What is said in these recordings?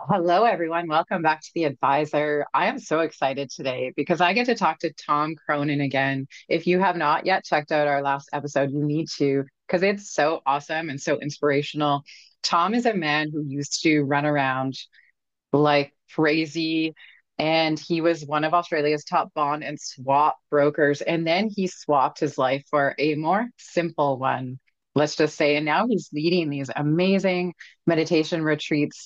Hello, everyone. Welcome back to The Advisor. I am so excited today because I get to talk to Tom Cronin again. If you have not yet checked out our last episode, you need to because it's so awesome and so inspirational. Tom is a man who used to run around like crazy, and he was one of Australia's top bond and swap brokers. And then he swapped his life for a more simple one, let's just say. And now he's leading these amazing meditation retreats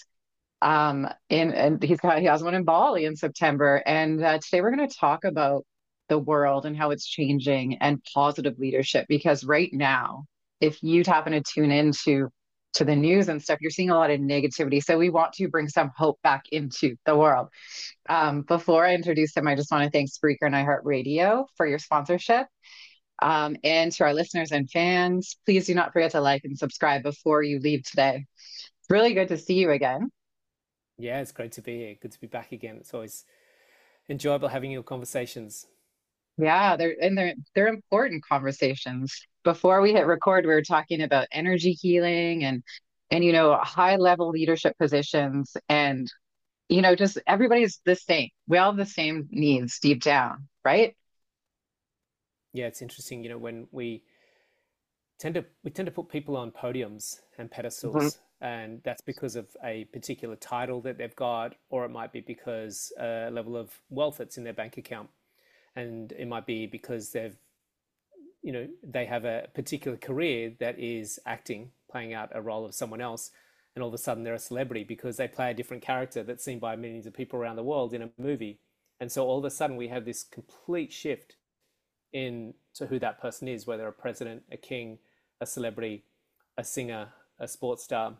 and he has one in Bali in September. And today we're going to talk about the world and how it's changing and positive leadership. Because right now, if you happen to tune into the news and stuff, you're seeing a lot of negativity. So we want to bring some hope back into the world. Before I introduce him, I just want to thank Spreaker and iHeartRadio for your sponsorship. And to our listeners and fans, please do not forget to like and subscribe before you leave today. It's really good to see you again. Yeah, it's great to be here. Good to be back again. It's always enjoyable having your conversations. Yeah, they're important conversations. Before we hit record, we were talking about energy healing and high level leadership positions and just everybody's the same. We all have the same needs deep down, right? Yeah, it's interesting, when we tend to put people on podiums and Mhm. pedestals, and that's because of a particular title that they've got, or it might be because a level of wealth that's in their bank account, and it might be because they have a particular career that is acting, playing out a role of someone else, and all of a sudden they're a celebrity because they play a different character that's seen by millions of people around the world in a movie. And so all of a sudden we have this complete shift in to who that person is, whether a president, a king, a celebrity, a singer, a sports star.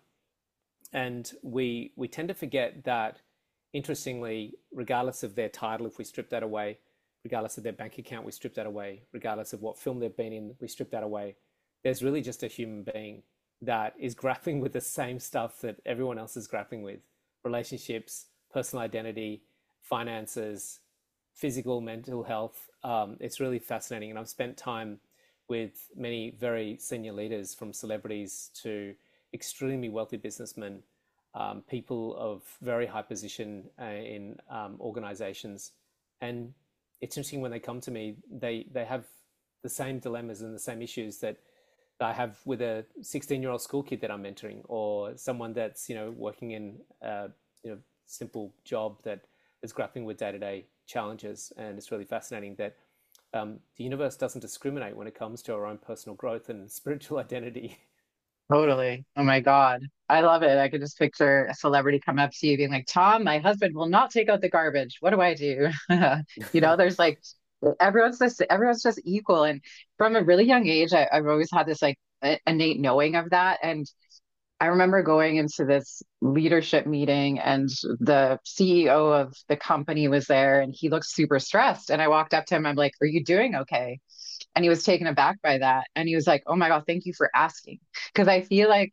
And we tend to forget that, interestingly, regardless of their title, if we strip that away, regardless of their bank account, we strip that away, regardless of what film they've been in, we strip that away. There's really just a human being that is grappling with the same stuff that everyone else is grappling with: relationships, personal identity, finances, physical, mental health. It's really fascinating. And I've spent time with many very senior leaders, from celebrities to extremely wealthy businessmen, people of very high position in organizations. And it's interesting when they come to me, they have the same dilemmas and the same issues that I have with a 16-year-old school kid that I'm mentoring, or someone that's working in a simple job that is grappling with day-to-day challenges. And it's really fascinating that the universe doesn't discriminate when it comes to our own personal growth and spiritual identity. Totally. Oh my God. I love it. I could just picture a celebrity come up to you being like, Tom, my husband will not take out the garbage. What do I do? There's like everyone's just equal. And from a really young age, I've always had this like innate knowing of that. And I remember going into this leadership meeting and the CEO of the company was there and he looked super stressed. And I walked up to him, I'm like, are you doing okay? And he was taken aback by that. And he was like, oh my God, thank you for asking. Because I feel like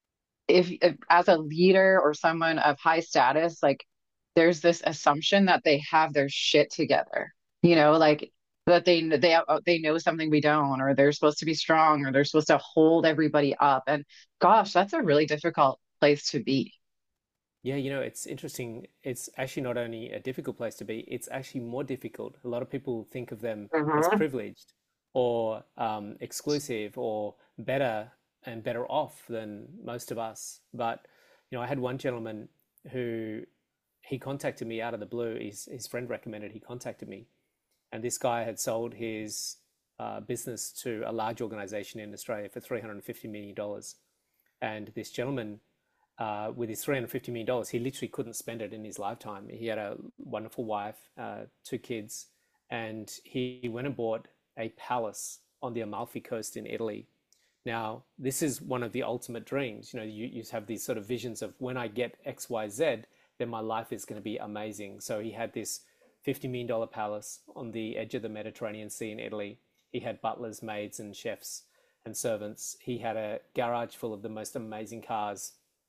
if as a leader or someone of high status, like there's this assumption that they have their shit together, like that they know something we don't, or they're supposed to be strong, or they're supposed to hold everybody up. And gosh, that's a really difficult place to be. Yeah, it's interesting. It's actually not only a difficult place to be, it's actually more difficult. A lot of people think of them as Mhm. privileged or exclusive or better and better off than most of us. But, I had one gentleman who he contacted me out of the blue. His friend recommended he contacted me. And this guy had sold his business to a large organization in Australia for $350 million. And this gentleman, with his $350 million, he literally couldn't spend it in his lifetime. He had a wonderful wife, two kids, and he went and bought a palace on the Amalfi Coast in Italy. Now, this is one of the ultimate dreams. You have these sort of visions of, when I get X, Y, Z, then my life is going to be amazing. So he had this $50 million palace on the edge of the Mediterranean Sea in Italy. He had butlers, maids, and chefs and servants. He had a garage full of the most amazing cars,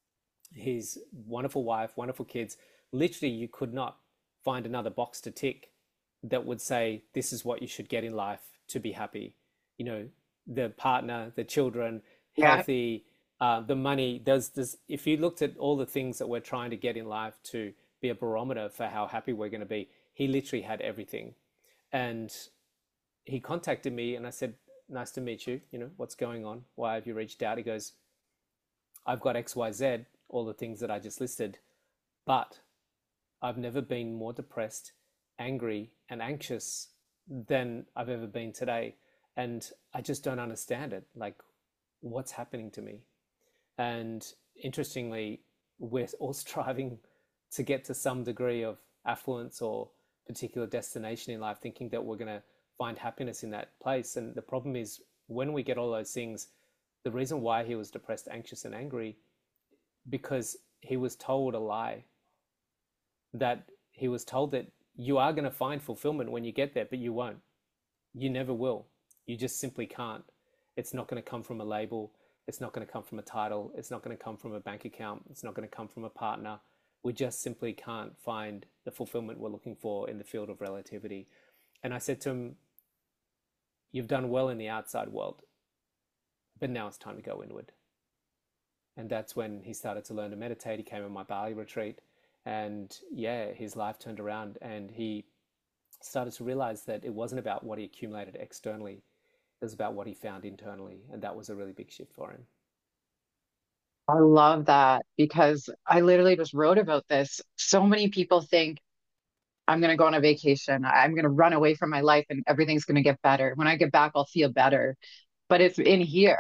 his wonderful wife, wonderful kids. Literally, you could not find another box to tick that would say, this is what you should get in life to be happy. You know, the partner, the children, Yeah. healthy, The money, there's this, if you looked at all the things that we're trying to get in life to be a barometer for how happy we're going to be, he literally had everything. And he contacted me and I said, nice to meet you. You know, what's going on? Why have you reached out? He goes, I've got XYZ, all the things that I just listed, but I've never been more depressed, angry, and anxious than I've ever been today. And I just don't understand it. Like, what's happening to me? And interestingly, we're all striving to get to some degree of affluence or particular destination in life, thinking that we're going to find happiness in that place. And the problem is, when we get all those things, the reason why he was depressed, anxious, and angry, because he was told a lie, that he was told that you are going to find fulfillment when you get there, but you won't. You never will. You just simply can't. It's not going to come from a label. It's not going to come from a title. It's not going to come from a bank account. It's not going to come from a partner. We just simply can't find the fulfillment we're looking for in the field of relativity. And I said to him, you've done well in the outside world, but now it's time to go inward. And that's when he started to learn to meditate. He came on my Bali retreat, and yeah, his life turned around, and he started to realize that it wasn't about what he accumulated externally, it was about what he found internally. And that was a really big shift for him. I love that because I literally just wrote about this. So many people think I'm going to go on a vacation. I'm going to run away from my life and everything's going to get better. When I get back, I'll feel better. But it's in here.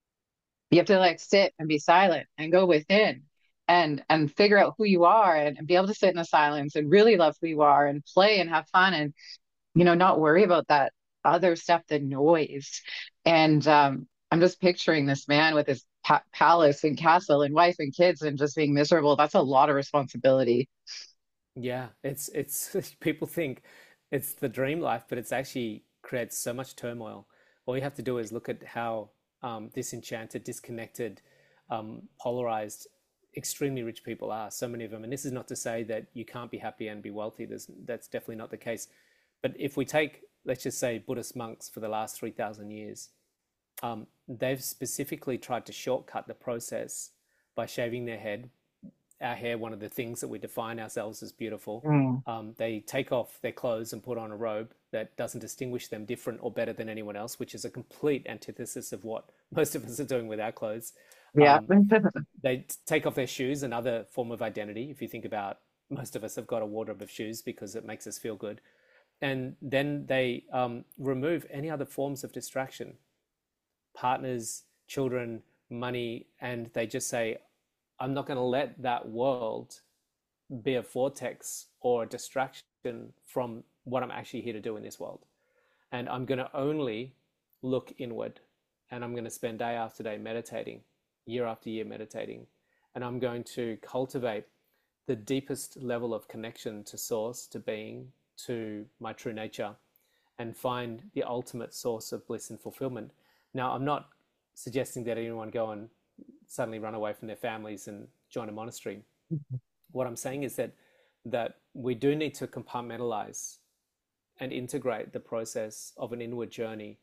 You have to like sit and be silent and go within and figure out who you are and be able to sit in the silence and really love who you are and play and have fun and not worry about that other stuff, the noise. And I'm just picturing this man with his palace and castle and wife and kids and just being miserable. That's a lot of responsibility. Yeah, it's people think it's the dream life, but it's actually creates so much turmoil. All you have to do is look at how disenchanted, disconnected, polarized, extremely rich people are. So many of them, and this is not to say that you can't be happy and be wealthy. That's definitely not the case. But if we take, let's just say, Buddhist monks for the last 3,000 years, they've specifically tried to shortcut the process by shaving their head. Our hair, one of the things that we define ourselves as beautiful. Mm. They take off their clothes and put on a robe that doesn't distinguish them different or better than anyone else, which is a complete antithesis of what most of us are doing with our clothes. Yeah. Um, they take off their shoes, another form of identity. If you think about, most of us have got a wardrobe of shoes because it makes us feel good. And then they remove any other forms of distraction, partners, children, money, and they just say, I'm not going to let that world be a vortex or a distraction from what I'm actually here to do in this world. And I'm going to only look inward, and I'm going to spend day after day meditating, year after year meditating. And I'm going to cultivate the deepest level of connection to source, to being, to my true nature, and find the ultimate source of bliss and fulfillment. Now, I'm not suggesting that anyone go and suddenly run away from their families and join a monastery. What I'm saying is that we do need to compartmentalize and integrate the process of an inward journey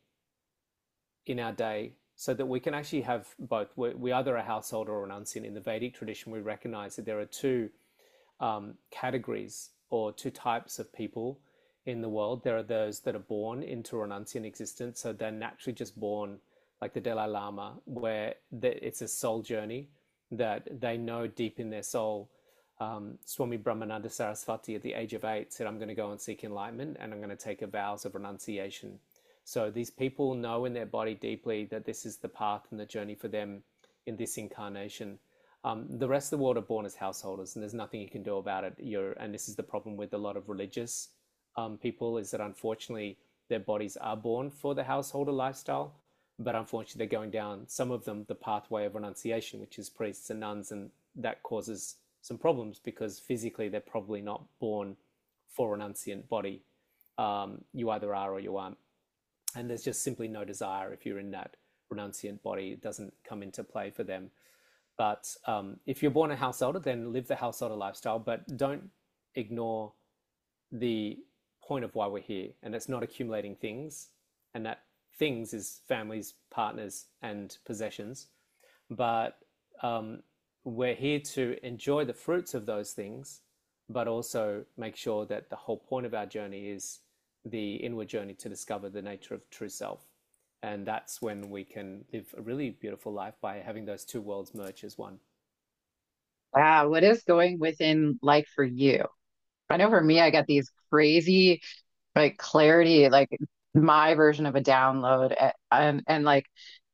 in our day so that we can actually have both. We either a householder or an unseen. In the Vedic tradition, we recognize that there are two categories or two types of people in the world. There are those that are born into an unseen existence, so they're naturally just born, like the Dalai Lama, where it's a soul journey that they know deep in their soul. Swami Brahmananda Saraswati at the age of 8 said, I'm going to go and seek enlightenment and I'm going to take a vows of renunciation. So these people know in their body deeply that this is the path and the journey for them in this incarnation. The rest of the world are born as householders and there's nothing you can do about it. And this is the problem with a lot of religious people, is that unfortunately their bodies are born for the householder lifestyle, but unfortunately they're going down, some of them, the pathway of renunciation, which is priests and nuns, and that causes some problems because physically they're probably not born for an unscient body. You either are or you aren't. And there's just simply no desire if you're in that renunciant body. It doesn't come into play for them. But if you're born a householder, then live the householder lifestyle, but don't ignore the point of why we're here. And it's not accumulating things. And that things is families, partners, and possessions. But um, we're here to enjoy the fruits of those things, but also make sure that the whole point of our journey is the inward journey to discover the nature of true self. And that's when we can live a really beautiful life by having those two worlds merge as one. Wow, what is going within like for you? I know for me, I get these crazy like clarity, like my version of a download and like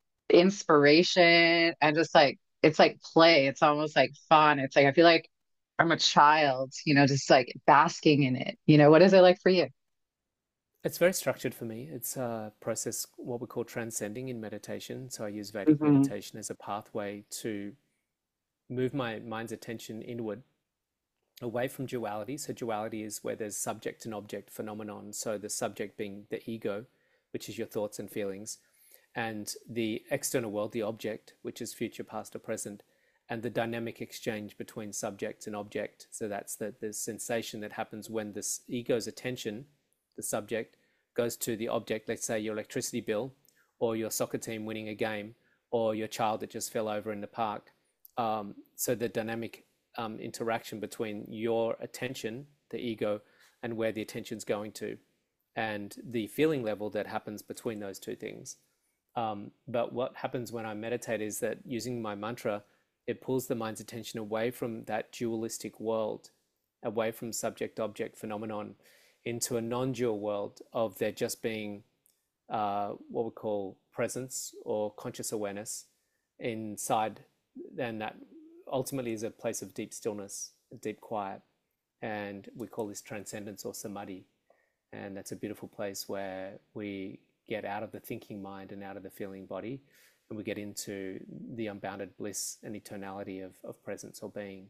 inspiration and just like it's like play. It's almost like fun. It's like I feel like I'm a child, just like basking in it. What is it like for you? It's very structured for me. It's a process, what we call transcending in meditation. So I use Vedic Hmm. meditation as a pathway to move my mind's attention inward, away from duality. So duality is where there's subject and object phenomenon. So the subject being the ego, which is your thoughts and feelings, and the external world, the object, which is future, past, or present, and the dynamic exchange between subject and object. So that's the sensation that happens when this ego's attention, the subject, goes to the object, let's say your electricity bill, or your soccer team winning a game, or your child that just fell over in the park. So the dynamic interaction between your attention, the ego, and where the attention's going to, and the feeling level that happens between those two things. But what happens when I meditate is that using my mantra, it pulls the mind's attention away from that dualistic world, away from subject object phenomenon, into a non dual world of there just being what we call presence or conscious awareness inside, and that ultimately is a place of deep stillness, deep quiet. And we call this transcendence or samadhi. And that's a beautiful place where we get out of the thinking mind and out of the feeling body, and we get into the unbounded bliss and eternality of presence or being.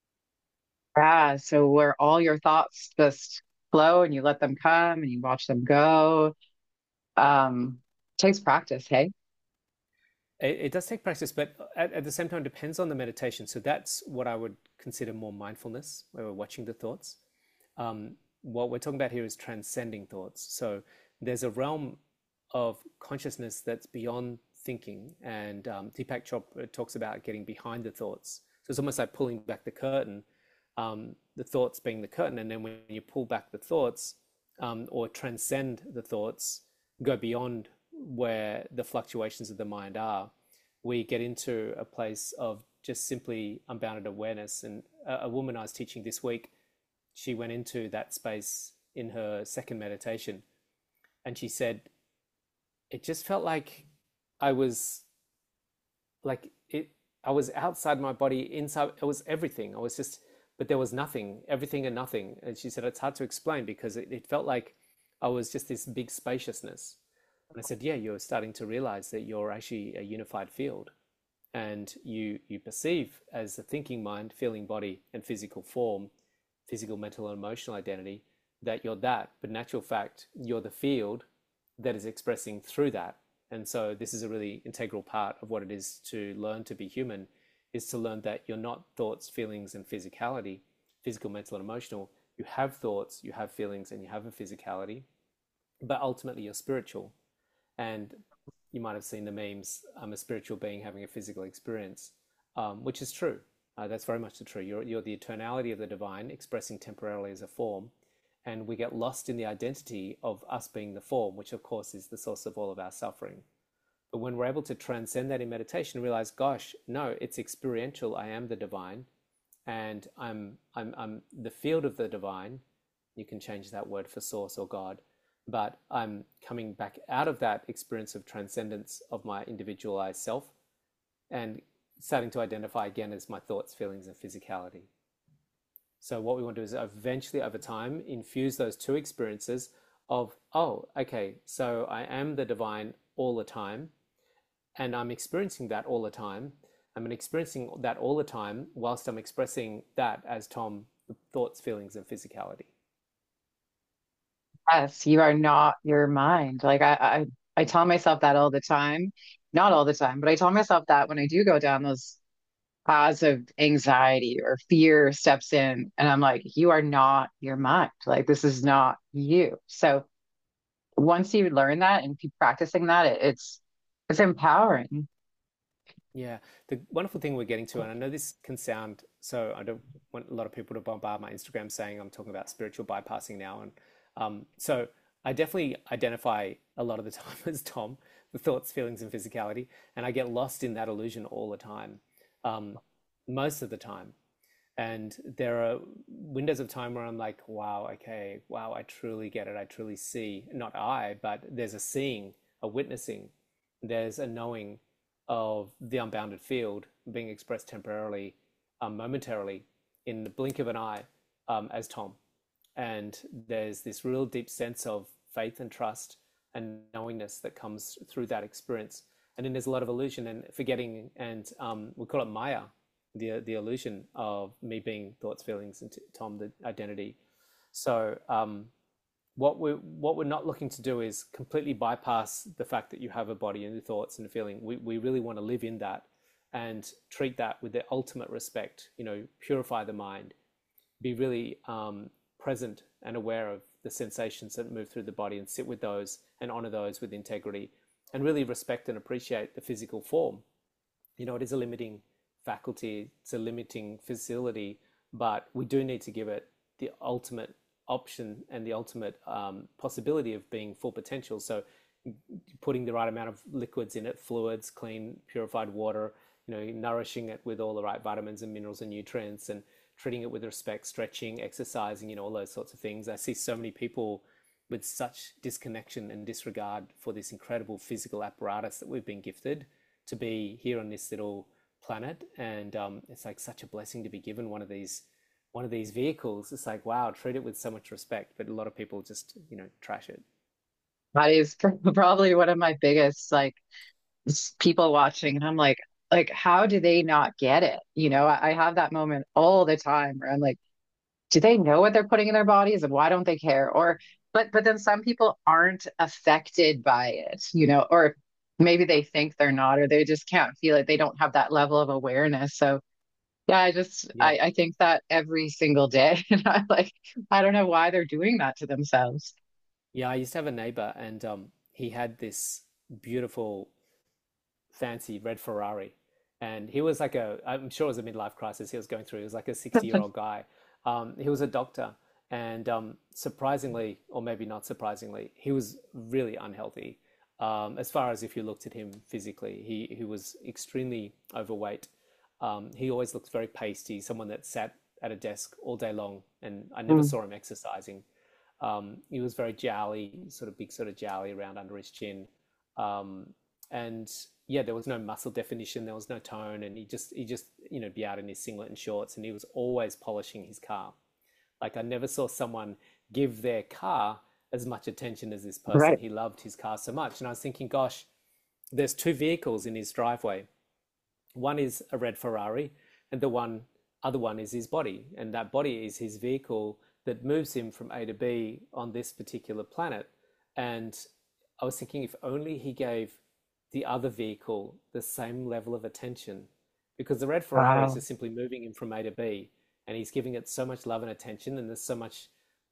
Yeah, so where all your thoughts just flow and you let them come and you watch them go. Takes practice, hey? It does take practice, but at the same time, it depends on the meditation. So that's what I would consider more mindfulness, where we're watching the thoughts. What we're talking about here is transcending thoughts. So there's a realm of consciousness that's beyond thinking, and Deepak Chopra talks about getting behind the thoughts. So it's almost like pulling back the curtain, the thoughts being the curtain, and then when you pull back the thoughts or transcend the thoughts, go beyond where the fluctuations of the mind are, we get into a place of just simply unbounded awareness. And a woman I was teaching this week, she went into that space in her second meditation, and she said, it just felt like I was like it I was outside my body, inside. It was everything. I was just, but there was nothing, everything and nothing. And she said it's hard to explain because it felt like I was just this big spaciousness. And I said, yeah, you're starting to realize that you're actually a unified field, and you perceive as the thinking mind, feeling body, and physical form, physical, mental, and emotional identity, that you're that. But in actual fact, you're the field that is expressing through that. And so this is a really integral part of what it is to learn to be human, is to learn that you're not thoughts, feelings, and physicality, physical, mental, and emotional. You have thoughts, you have feelings, and you have a physicality, but ultimately you're spiritual. And you might have seen the memes, I'm a spiritual being having a physical experience, which is true. That's very much the true. You're the eternality of the divine expressing temporarily as a form. And we get lost in the identity of us being the form, which of course is the source of all of our suffering. But when we're able to transcend that in meditation and realize, gosh, no, it's experiential. I am the divine, and I'm the field of the divine. You can change that word for source or God, but I'm coming back out of that experience of transcendence of my individualized self and starting to identify again as my thoughts, feelings, and physicality. So what we want to do is eventually, over time, infuse those two experiences of, oh, okay, so I am the divine all the time, and I'm experiencing that all the time. I'm experiencing that all the time whilst I'm expressing that as Tom, thoughts, feelings, and physicality. Yes, you are not your mind. Like I tell myself that all the time. Not all the time, but I tell myself that when I do go down those paths of anxiety or fear steps in, and I'm like, you are not your mind. Like this is not you. So once you learn that and keep practicing that, it's empowering. Yeah, the wonderful thing we're getting to, and I know this can sound so, I don't want a lot of people to bombard my Instagram saying I'm talking about spiritual bypassing now. And so I definitely identify a lot of the time as Tom, the thoughts, feelings, and physicality. And I get lost in that illusion all the time, um, most of the time. And there are windows of time where I'm like, wow, okay, wow, I truly get it. I truly see, not I, but there's a seeing, a witnessing, there's a knowing of the unbounded field being expressed temporarily, momentarily, in the blink of an eye, as Tom. And there's this real deep sense of faith and trust and knowingness that comes through that experience. And then there's a lot of illusion and forgetting, and we call it Maya, the illusion of me being thoughts, feelings, and Tom, the identity. So what we're not looking to do is completely bypass the fact that you have a body and the thoughts and the feeling. We really want to live in that and treat that with the ultimate respect. Purify the mind, be really present and aware of the sensations that move through the body and sit with those and honor those with integrity and really respect and appreciate the physical form. It is a limiting faculty, it's a limiting facility, but we do need to give it the ultimate option and the ultimate possibility of being full potential. So putting the right amount of liquids in it, fluids, clean, purified water, nourishing it with all the right vitamins and minerals and nutrients, and treating it with respect, stretching, exercising, all those sorts of things. I see so many people with such disconnection and disregard for this incredible physical apparatus that we've been gifted to be here on this little planet. And it's like such a blessing to be given one of these vehicles. It's like, wow, treat it with so much respect. But a lot of people just, trash it. That is probably one of my biggest like people watching, and I'm like, how do they not get it? I have that moment all the time where I'm like, do they know what they're putting in their bodies and why don't they care? Or but then some people aren't affected by it, or maybe they think they're not, or they just can't feel it. They don't have that level of awareness. So yeah, Yeah. I think that every single day. And I'm like, I don't know why they're doing that to themselves. Yeah. I used to have a neighbor, and he had this beautiful, fancy red Ferrari. And he was like I'm sure it was a midlife crisis he was going through. He was like a 60-year-old guy. He was a doctor. And surprisingly, or maybe not surprisingly, he was really unhealthy. As far as if you looked at him physically, he was extremely overweight. He always looked very pasty, someone that sat at a desk all day long, and I never Mm. saw him exercising. He was very jowly, sort of big, sort of jowly around under his chin. Um, and yeah, there was no muscle definition, there was no tone, and he just be out in his singlet and shorts, and he was always polishing his car. Like I never saw someone give their car as much attention as this person. Right. He loved his car so much, and I was thinking, gosh, there's two vehicles in his driveway. One is a red Ferrari, and the other one is his body, and that body is his vehicle that moves him from A to B on this particular planet. And I was thinking, if only he gave the other vehicle the same level of attention, because the red Ferrari is Wow. just simply moving him from A to B, and he's giving it so much love and attention, and there's so much,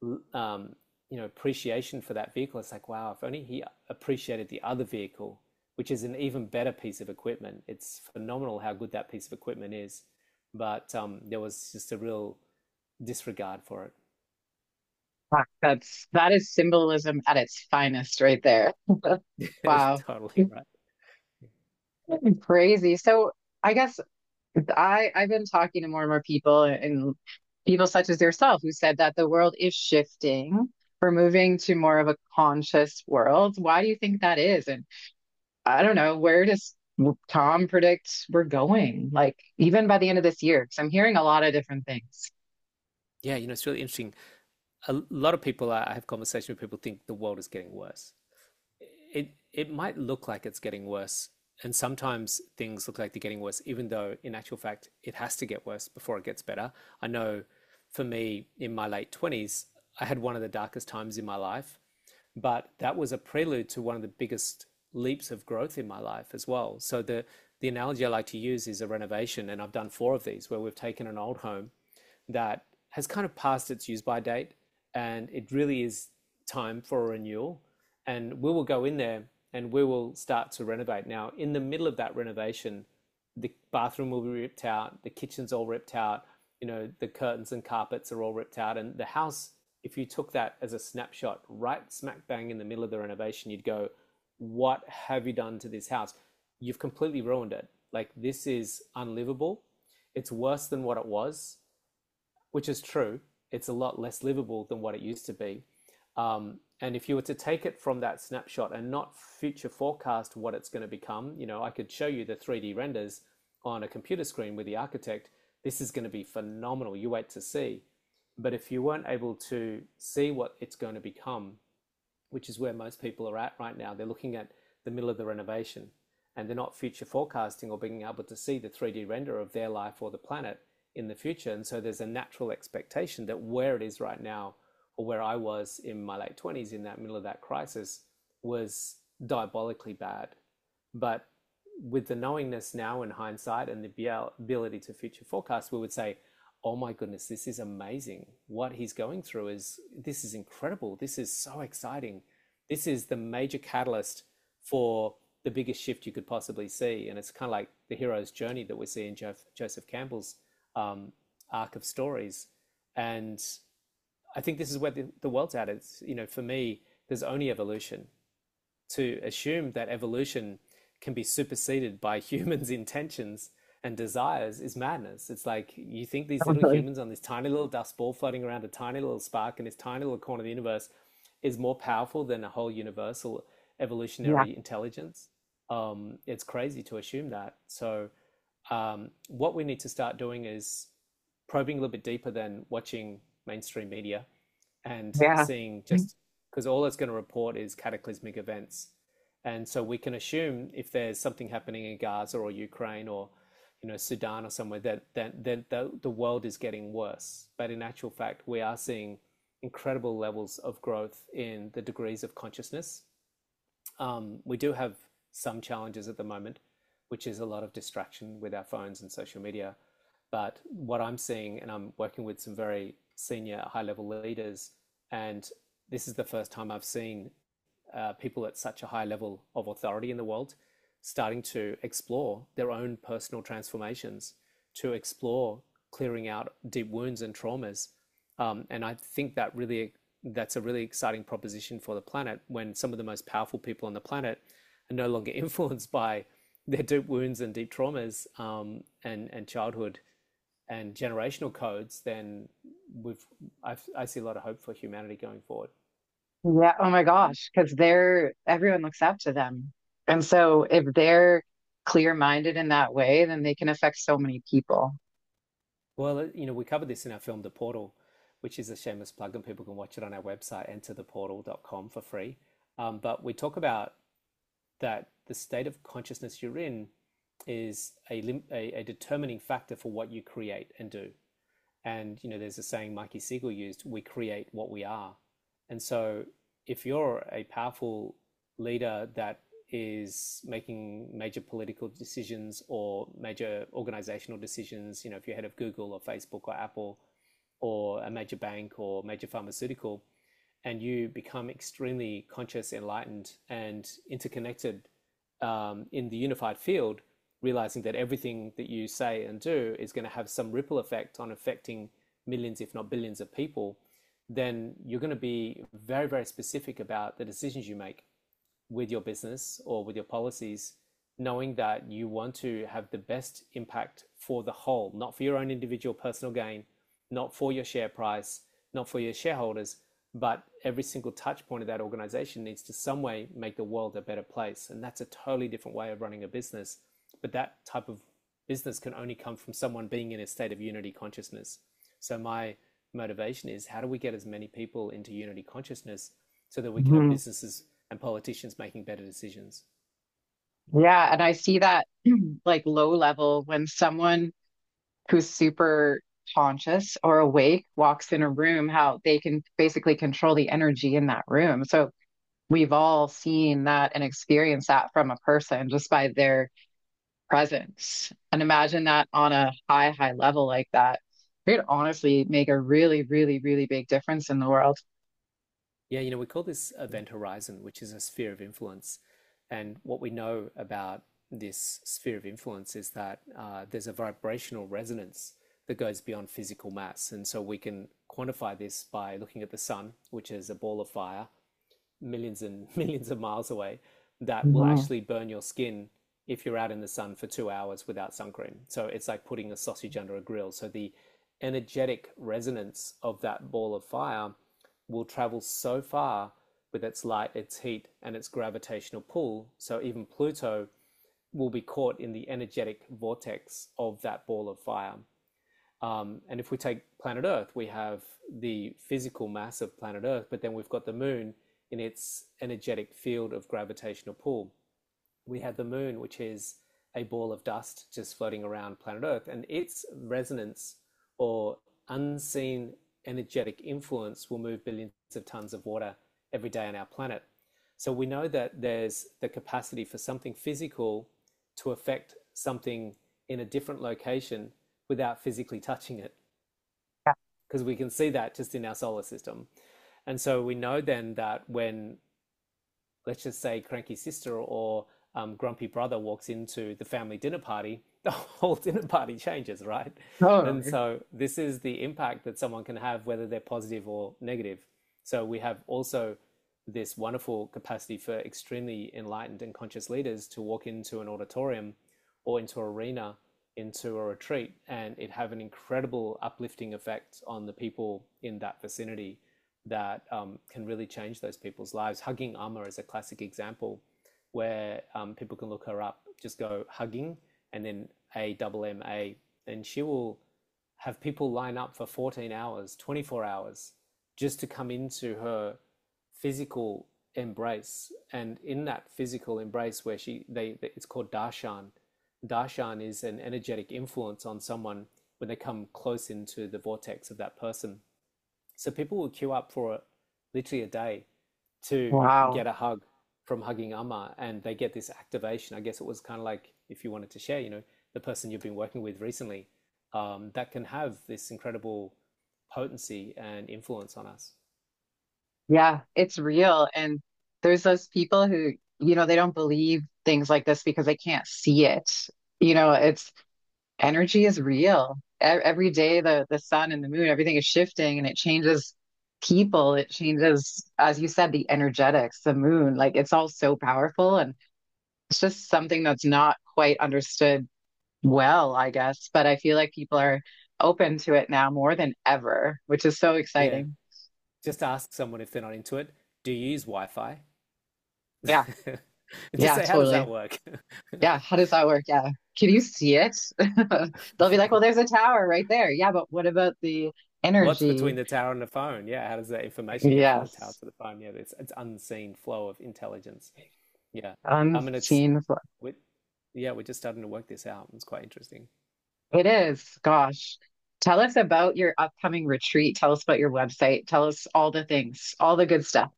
appreciation for that vehicle. It's like, wow, if only he appreciated the other vehicle, which is an even better piece of equipment. It's phenomenal how good that piece of equipment is, but there was just a real disregard for it. Fuck, that is symbolism at its finest right there. It's Wow. totally right. Crazy. So I guess I've been talking to more and more people and people such as yourself who said that the world is shifting. We're moving to more of a conscious world. Why do you think that is? And I don't know, where does Tom predict we're going? Like even by the end of this year, because I'm hearing a lot of different things. Yeah, it's really interesting. A lot of people, I have conversations with people, think the world is getting worse. It might look like it's getting worse, and sometimes things look like they're getting worse, even though in actual fact it has to get worse before it gets better. I know for me in my late 20s, I had one of the darkest times in my life, but that was a prelude to one of the biggest leaps of growth in my life as well. So the analogy I like to use is a renovation, and I've done four of these where we've taken an old home that has kind of passed its use by date, and it really is time for a renewal. And we will go in there and we will start to renovate. Now, in the middle of that renovation, the bathroom will be ripped out, the kitchen's all ripped out, you know, the curtains and carpets are all ripped out. And the house, if you took that as a snapshot right smack bang in the middle of the renovation, you'd go, what have you done to this house? You've completely ruined it. Like, this is unlivable. It's worse than what it was, which is true. It's a lot less livable than what it used to be. And if you were to take it from that snapshot and not future forecast what it's going to become, you know, I could show you the 3D renders on a computer screen with the architect. This is going to be phenomenal. You wait to see. But if you weren't able to see what it's going to become, which is where most people are at right now, they're looking at the middle of the renovation and they're not future forecasting or being able to see the 3D render of their life or the planet in the future. And so there's a natural expectation that where it is right now, or where I was in my late 20s in that middle of that crisis, was diabolically bad. But with the knowingness now in hindsight and the ability to future forecast, we would say, oh my goodness, this is amazing. What he's going through this is incredible. This is so exciting. This is the major catalyst for the biggest shift you could possibly see. And it's kind of like the hero's journey that we see in Joseph Campbell's arc of stories. And I think this is where the world's at. It's, you know, for me, there's only evolution. To assume that evolution can be superseded by humans' intentions and desires is madness. It's like, you think these little Totally. humans on this tiny little dust ball floating around a tiny little spark in this tiny little corner of the universe is more powerful than a whole universal Yeah. evolutionary intelligence. It's crazy to assume that. So, what we need to start doing is probing a little bit deeper than watching mainstream media and Yeah. seeing, just because all it's going to report is cataclysmic events. And so we can assume if there's something happening in Gaza or Ukraine or, you know, Sudan or somewhere, that the world is getting worse. But in actual fact, we are seeing incredible levels of growth in the degrees of consciousness. We do have some challenges at the moment, which is a lot of distraction with our phones and social media. But what I'm seeing, and I'm working with some very senior high level leaders, and this is the first time I've seen people at such a high level of authority in the world starting to explore their own personal transformations, to explore clearing out deep wounds and traumas. And I think that's a really exciting proposition for the planet, when some of the most powerful people on the planet are no longer influenced by their deep wounds and deep traumas, and childhood and generational codes. Then I see a lot of hope for humanity going forward. Yeah. Oh my gosh. Because everyone looks up to them. And so if they're clear-minded in that way, then they can affect so many people. Well, you know, we covered this in our film The Portal, which is a shameless plug, and people can watch it on our website, entertheportal.com, for free. But we talk about that the state of consciousness you're in is a determining factor for what you create and do. And, you know, there's a saying Mikey Siegel used: we create what we are. And so if you're a powerful leader that is making major political decisions or major organizational decisions, you know, if you're head of Google or Facebook or Apple or a major bank or major pharmaceutical, and you become extremely conscious, enlightened, and interconnected in the unified field, realizing that everything that you say and do is going to have some ripple effect on affecting millions, if not billions of people, then you're going to be very, very specific about the decisions you make with your business or with your policies, knowing that you want to have the best impact for the whole, not for your own individual personal gain, not for your share price, not for your shareholders, but every single touch point of that organization needs to some way make the world a better place. And that's a totally different way of running a business. But that type of business can only come from someone being in a state of unity consciousness. So my motivation is, how do we get as many people into unity consciousness so that we can have Mhm. businesses and politicians making better decisions? Yeah. And I see that like low level when someone who's super conscious or awake walks in a room, how they can basically control the energy in that room. So we've all seen that and experienced that from a person just by their presence. And imagine that on a high level like that. It could honestly make a really, really, really big difference in the world. Yeah, you know, we call this event horizon, which is a sphere of influence. And what we know about this sphere of influence is that there's a vibrational resonance that goes beyond physical mass. And so we can quantify this by looking at the sun, which is a ball of fire millions and millions of miles away, that will Mhm. actually burn your skin if you're out in the sun for 2 hours without sun cream. So it's like putting a sausage under a grill. So the energetic resonance of that ball of fire will travel so far with its light, its heat, and its gravitational pull. So even Pluto will be caught in the energetic vortex of that ball of fire. And if we take planet Earth, we have the physical mass of planet Earth, but then we've got the moon in its energetic field of gravitational pull. We have the moon, which is a ball of dust just floating around planet Earth, and its resonance or unseen energetic influence will move billions of tons of water every day on our planet. So we know that there's the capacity for something physical to affect something in a different location without physically touching it, because we can see that just in our solar system. And so we know then that when, let's just say, cranky sister or grumpy brother walks into the family dinner party, the whole dinner party changes, right? And Totally. so this is the impact that someone can have, whether they're positive or negative. So we have also this wonderful capacity for extremely enlightened and conscious leaders to walk into an auditorium or into an arena, into a retreat, and it have an incredible uplifting effect on the people in that vicinity that can really change those people's lives. Hugging Amma is a classic example where people can look her up, just go hugging and then AMMA, and she will have people line up for 14 hours, 24 hours just to come into her physical embrace. And in that physical embrace where it's called darshan. Darshan is an energetic influence on someone when they come close into the vortex of that person. So people will queue up for literally a day to Wow. get a hug from Hugging Amma, and they get this activation. I guess it was kind of like, if you wanted to share, the person you've been working with recently, that can have this incredible potency and influence on us. Yeah, it's real. And there's those people who, they don't believe things like this because they can't see it. It's energy is real. Every day, the sun and the moon, everything is shifting and it changes people. It changes, as you said, the energetics, the moon, like it's all so powerful. And it's just something that's not quite understood well, I guess. But I feel like people are open to it now more than ever, which is so Yeah. exciting. Just ask someone if they're not into it. Do you use Wi-Fi? Yeah. Just Yeah, say, how does that totally. work? Yeah. How does that work? Yeah. Can you see it? They'll be like, well, there's a tower right there. Yeah, but what about the What's between energy? the tower and the phone? Yeah, how does that information get from the tower Yes. to the phone? Yeah, it's unseen flow of intelligence. Yeah. I mean, Unseen. we, yeah, we're just starting to work this out. It's quite interesting. It is. Gosh. Tell us about your upcoming retreat. Tell us about your website. Tell us all the things, all the good stuff.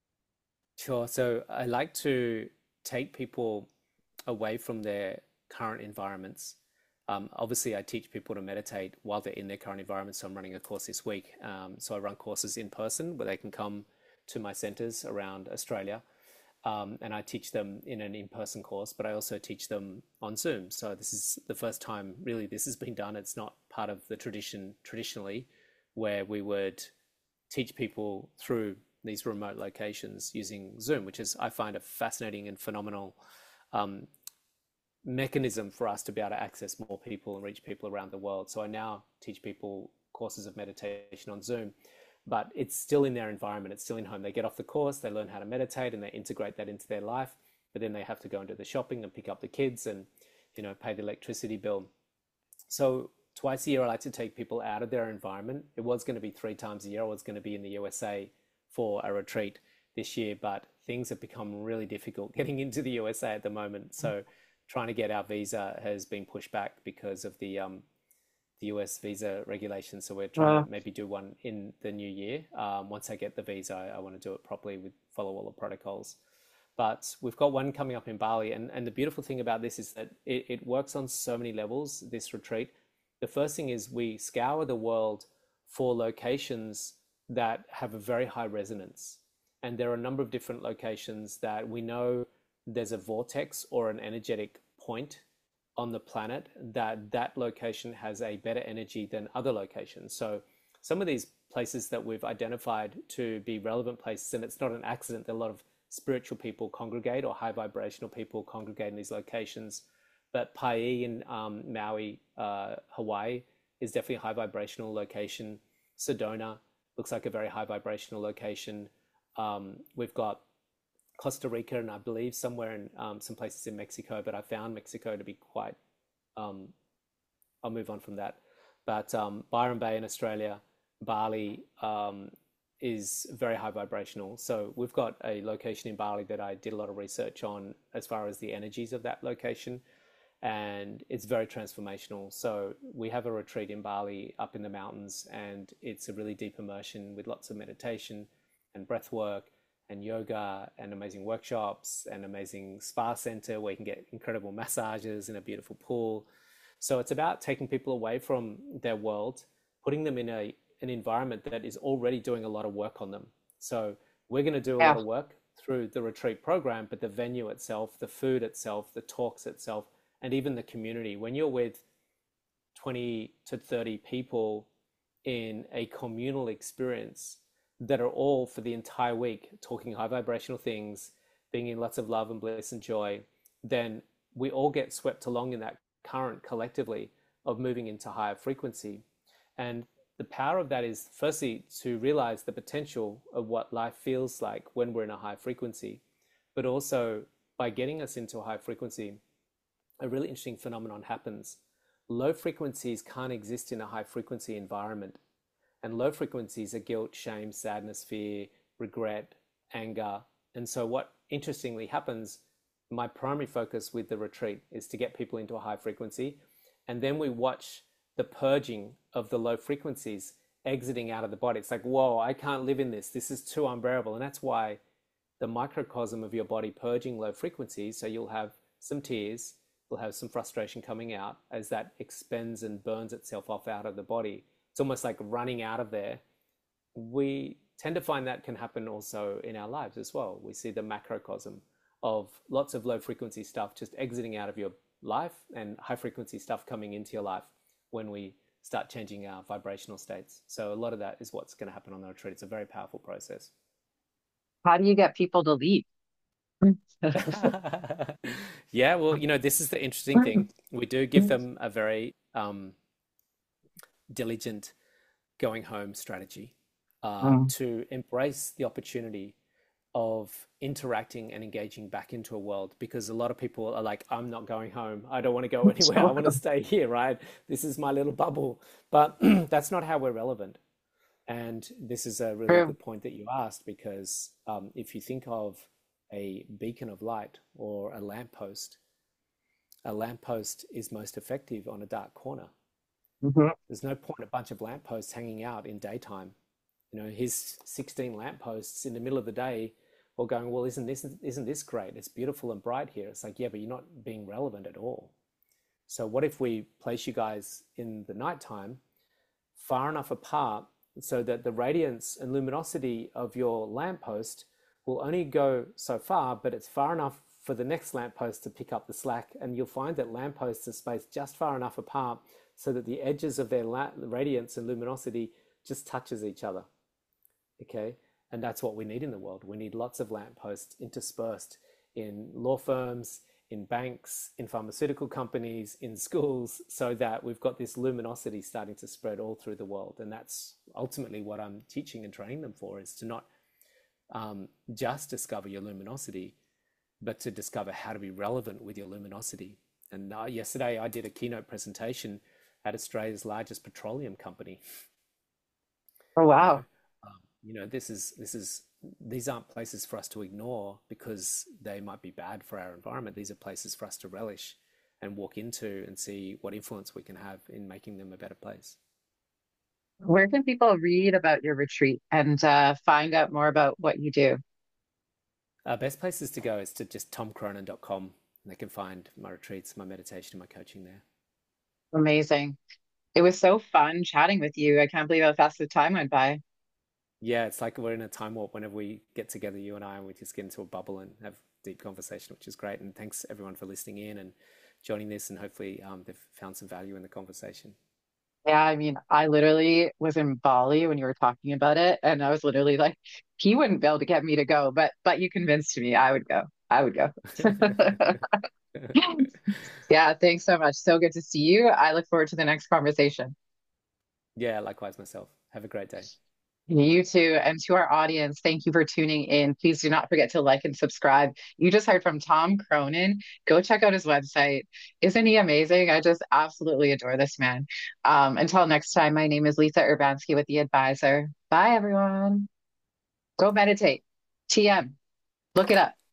Sure. So I like to take people away from their current environments. Obviously, I teach people to meditate while they're in their current environment. So I'm running a course this week. So I run courses in person where they can come to my centers around Australia. And I teach them in an in-person course, but I also teach them on Zoom. So this is the first time really this has been done. It's not part of the tradition traditionally, where we would teach people through these remote locations using Zoom, which is, I find, a fascinating and phenomenal um, mechanism for us to be able to access more people and reach people around the world. So I now teach people courses of meditation on Zoom, but it's still in their environment. It's still in home. They get off the course, they learn how to meditate, and they integrate that into their life. But then they have to go and do the shopping and pick up the kids and pay the electricity bill. So twice a year, I like to take people out of their environment. It was going to be 3 times a year. I was going to be in the USA for a retreat this year, but things have become really difficult getting into the USA at the moment. So trying to get our visa has been pushed back because of the US visa regulations. So we're trying to Uh, maybe do one in the new year. Once I get the visa, I want to do it properly with follow all the protocols. But we've got one coming up in Bali. And the beautiful thing about this is that it works on so many levels, this retreat. The first thing is we scour the world for locations that have a very high resonance. And there are a number of different locations that we know there's a vortex or an energetic point on the planet that that location has a better energy than other locations. So some of these places that we've identified to be relevant places, and it's not an accident that a lot of spiritual people congregate or high vibrational people congregate in these locations. But Pai in Maui, Hawaii, is definitely a high vibrational location. Sedona looks like a very high vibrational location. We've got Costa Rica, and I believe somewhere in some places in Mexico, but I found Mexico to be quite, I'll move on from that. But Byron Bay in Australia, Bali is very high vibrational. So we've got a location in Bali that I did a lot of research on as far as the energies of that location. And it's very transformational. So we have a retreat in Bali up in the mountains, and it's a really deep immersion with lots of meditation and breath work and yoga and amazing workshops and amazing spa center where you can get incredible massages in a beautiful pool. So it's about taking people away from their world, putting them in an environment that is already doing a lot of work on them. So we're going to do a lot Yeah. of work through the retreat program, but the venue itself, the food itself, the talks itself, and even the community, when you're with 20 to 30 people in a communal experience that are all for the entire week talking high vibrational things, being in lots of love and bliss and joy, then we all get swept along in that current collectively of moving into higher frequency. And the power of that is firstly to realize the potential of what life feels like when we're in a high frequency, but also by getting us into a high frequency, a really interesting phenomenon happens. Low frequencies can't exist in a high frequency environment. And low frequencies are guilt, shame, sadness, fear, regret, anger. And so, what interestingly happens, my primary focus with the retreat is to get people into a high frequency. And then we watch the purging of the low frequencies exiting out of the body. It's like, whoa, I can't live in this. This is too unbearable. And that's why the microcosm of your body purging low frequencies. So, you'll have some tears, you'll have some frustration coming out as that expends and burns itself off out of the body. It's almost like running out of there. We tend to find that can happen also in our lives as well. We see the macrocosm of lots of low frequency stuff just exiting out of your life and high frequency stuff coming into your life when we start changing our vibrational states. So a lot of that is what's going to happen on the retreat. It's a very powerful process. How do you get people to leave? Yeah, well, this is the interesting thing. We do give them a very diligent going home strategy Mm. to embrace the opportunity of interacting and engaging back into a world, because a lot of people are like, I'm not going home. I don't want to go anywhere. I want to stay here, right? This is my little bubble. But that's not how we're relevant. And this is a really True. good point that you asked, because if you think of a beacon of light or a lamppost is most effective on a dark corner. Mhm. There's no point a bunch of lampposts hanging out in daytime. His 16 lampposts in the middle of the day, or going, well, isn't this great? It's beautiful and bright here. It's like, yeah, but you're not being relevant at all. So what if we place you guys in the nighttime, far enough apart so that the radiance and luminosity of your lamppost will only go so far, but it's far enough for the next lamppost to pick up the slack. And you'll find that lampposts are spaced just far enough apart so that the edges of their radiance and luminosity just touches each other. Okay, and that's what we need in the world. We need lots of lampposts interspersed in law firms, in banks, in pharmaceutical companies, in schools, so that we've got this luminosity starting to spread all through the world. And that's ultimately what I'm teaching and training them for, is to not just discover your luminosity, but to discover how to be relevant with your luminosity. And yesterday I did a keynote presentation at Australia's largest petroleum company. Oh, You know, wow. these aren't places for us to ignore because they might be bad for our environment. These are places for us to relish and walk into and see what influence we can have in making them a better place. Where can people read about your retreat and find out more about what you do? Best places to go is to just tomcronin.com, and they can find my retreats, my meditation, and my coaching there. Amazing. It was so fun chatting with you. I can't believe how fast the time went by. Yeah, it's like we're in a time warp whenever we get together, you and I, and we just get into a bubble and have deep conversation, which is great. And thanks everyone for listening in and joining this, and hopefully they've found some value in the conversation. Yeah, I mean, I literally was in Bali when you were talking about it, and I was literally like, he wouldn't be able to get me to go, but you convinced me I would go. I would go. Yeah, thanks so much. So good to see you. I look forward to the next conversation. Yeah, likewise myself. Have a great day. You too. And to our audience, thank you for tuning in. Please do not forget to like and subscribe. You just heard from Tom Cronin. Go check out his website. Isn't he amazing? I just absolutely adore this man. Until next time, my name is Lisa Urbanski with The Advisor. Bye, everyone. Go meditate. TM. Look it up.